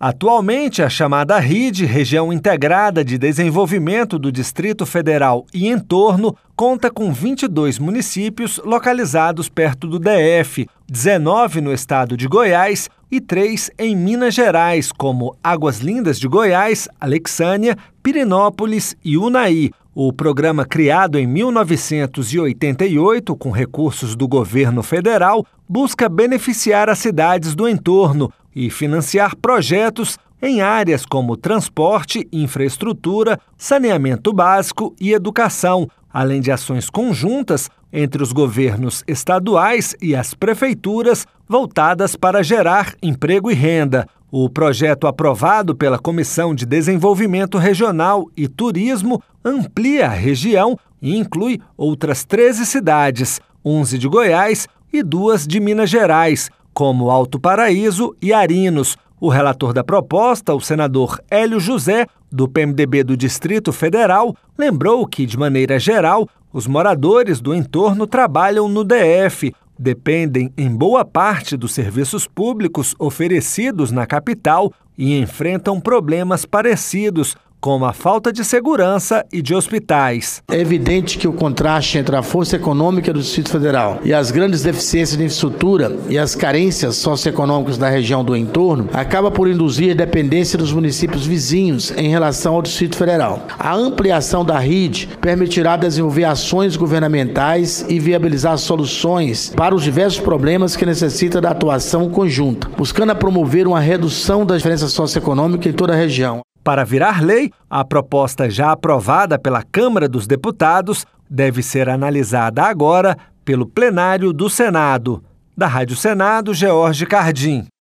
Atualmente, a chamada RID, Região Integrada de Desenvolvimento do Distrito Federal e entorno, conta com 22 municípios localizados perto do DF, 19 no estado de Goiás e 3 em Minas Gerais, como Águas Lindas de Goiás, Alexânia, Pirenópolis e Unaí. O programa, criado em 1988 com recursos do governo federal, busca beneficiar as cidades do entorno e financiar projetos em áreas como transporte, infraestrutura, saneamento básico e educação, além de ações conjuntas entre os governos estaduais e as prefeituras voltadas para gerar emprego e renda. O projeto, aprovado pela Comissão de Desenvolvimento Regional e Turismo, amplia a região e inclui outras 13 cidades, 11 de Goiás e 2 de Minas Gerais, como Alto Paraíso e Arinos. O relator da proposta, o senador Hélio José, do PMDB do Distrito Federal, lembrou que, de maneira geral, os moradores do entorno trabalham no DF, dependem em boa parte dos serviços públicos oferecidos na capital e enfrentam problemas parecidos, como a falta de segurança e de hospitais. É evidente que o contraste entre a força econômica do Distrito Federal e as grandes deficiências de infraestrutura e as carências socioeconômicas da região do entorno acaba por induzir a dependência dos municípios vizinhos em relação ao Distrito Federal. A ampliação da RID permitirá desenvolver ações governamentais e viabilizar soluções para os diversos problemas que necessitam da atuação conjunta, buscando promover uma redução da diferença socioeconômica em toda a região. Para virar lei, a proposta já aprovada pela Câmara dos Deputados deve ser analisada agora pelo plenário do Senado. Da Rádio Senado, George Cardim.